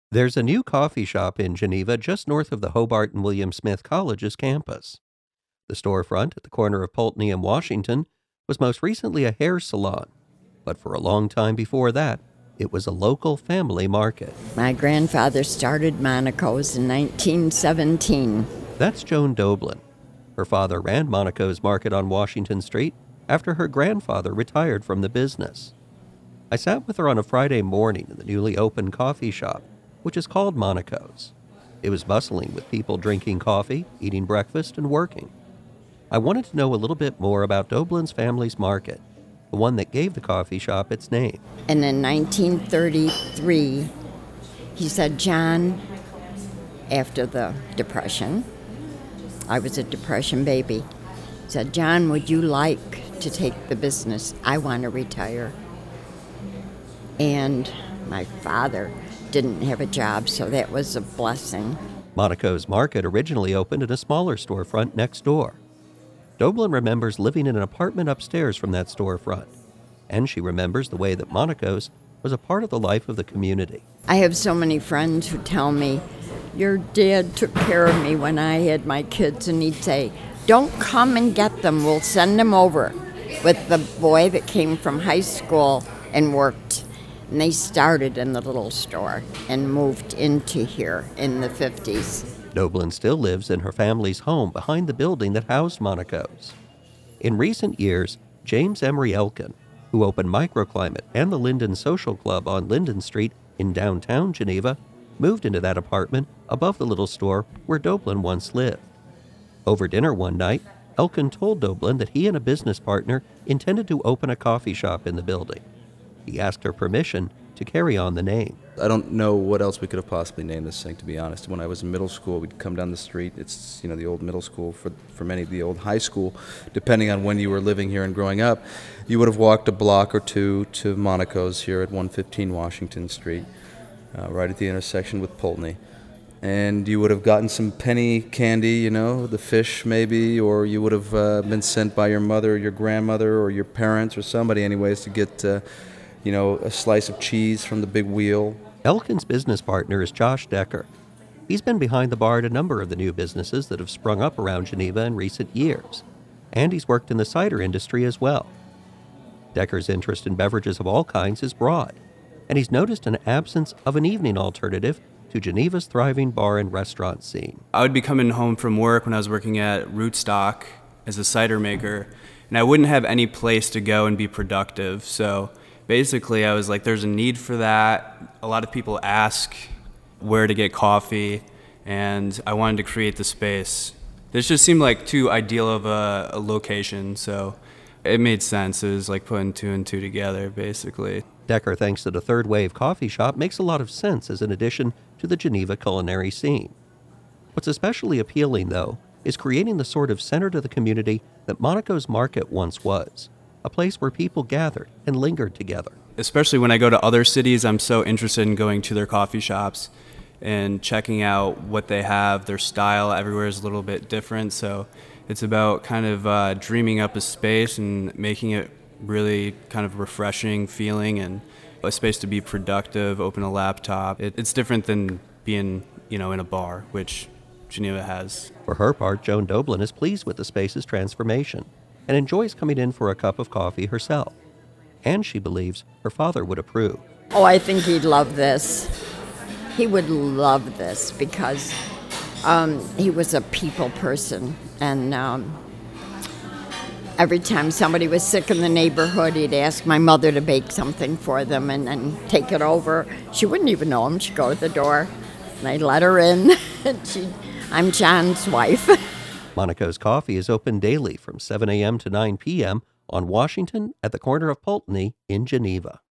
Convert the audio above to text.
There's a new coffee shop in Geneva just north of the Hobart and William Smith College's campus. The storefront at the corner of Pulteney and Washington was most recently a hair salon, but for a long time before that, it was a local family market. My grandfather started Monaco's in 1917. That's Joan Doblin. Her father ran Monaco's Market on Washington Street after her grandfather retired from the business. I sat with her on a Friday morning in the newly opened coffee shop, which is called Monaco's. It was bustling with people drinking coffee, eating breakfast, and working. I wanted to know a little bit more about Doblin's family's market, the one that gave the coffee shop its name. And in 1933, he said, John, after the Depression, I was a Depression baby, he said, John, would you like to take the business? I want to retire. And my father didn't have a job, so that was a blessing. Monaco's Market originally opened in a smaller storefront next door. Doblin remembers living in an apartment upstairs from that storefront, and she remembers the way that Monaco's was a part of the life of the community. I have so many friends who tell me, your dad took care of me when I had my kids, and he'd say, don't come and get them, we'll send them over. With the boy that came from high school and worked. And they started in the little store and moved into here in the 50s. Doblin still lives in her family's home behind the building that housed Monaco's. In recent years, James Emery Elkin, who opened Microclimate and the Linden Social Club on Linden Street in downtown Geneva, moved into that apartment above the little store where Doblin once lived. Over dinner one night, Elkin told Doblin that he and a business partner intended to open a coffee shop in the building. He asked her permission to carry on the name. I don't know what else we could have possibly named this thing, to be honest. When I was in middle school, we'd come down the street. It's, the old middle school, for many, the old high school. Depending on when you were living here and growing up, you would have walked a block or two to Monaco's here at 115 Washington Street, right at the intersection with Pulteney. And you would have gotten some penny candy, the fish maybe, or you would have been sent by your mother or your grandmother or your parents or somebody anyways to get a slice of cheese from the big wheel. Elkin's business partner is Josh Decker. He's been behind the bar at a number of the new businesses that have sprung up around Geneva in recent years, and he's worked in the cider industry as well. Decker's interest in beverages of all kinds is broad, and he's noticed an absence of an evening alternative to Geneva's thriving bar and restaurant scene. I would be coming home from work when I was working at Rootstock as a cider maker, and I wouldn't have any place to go and be productive, so basically, I was like, there's a need for that. A lot of people ask where to get coffee, and I wanted to create the space. This just seemed like too ideal of a location, so it made sense. It was like putting two and two together, basically. Decker thinks that a third wave coffee shop makes a lot of sense as an addition to the Geneva culinary scene. What's especially appealing, though, is creating the sort of center to the community that Monaco's Market once was. A place where people gathered and lingered together. Especially when I go to other cities, I'm so interested in going to their coffee shops and checking out what they have. Their style everywhere is a little bit different, so it's about kind of dreaming up a space and making it really kind of refreshing feeling and a space to be productive, open a laptop. It's different than being, in a bar, which Geneva has. For her part, Joan Doblin is pleased with the space's transformation and enjoys coming in for a cup of coffee herself. And she believes her father would approve. Oh, I think he'd love this. He would love this because he was a people person. And every time somebody was sick in the neighborhood, he'd ask my mother to bake something for them and then take it over. She wouldn't even know him. She'd go to the door, and I'd let her in. I'm John's wife. Monaco's Coffee is open daily from 7 a.m. to 9 p.m. on Washington at the corner of Pulteney in Geneva.